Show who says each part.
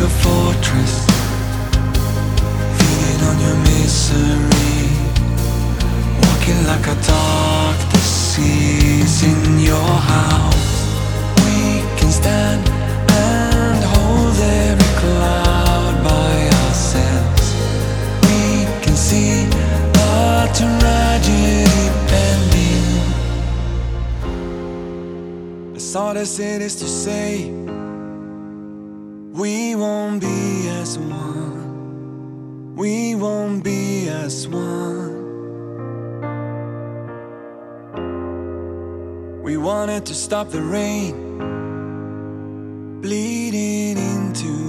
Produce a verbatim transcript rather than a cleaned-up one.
Speaker 1: your fortress, feeding on your misery, walking like a dark disease in your house. We can stand and hold every cloud by ourselves. We can see the tragedy bending. As hard as it is to say, we won't be as one. We won't be as one. We wanted to stop the rain bleeding into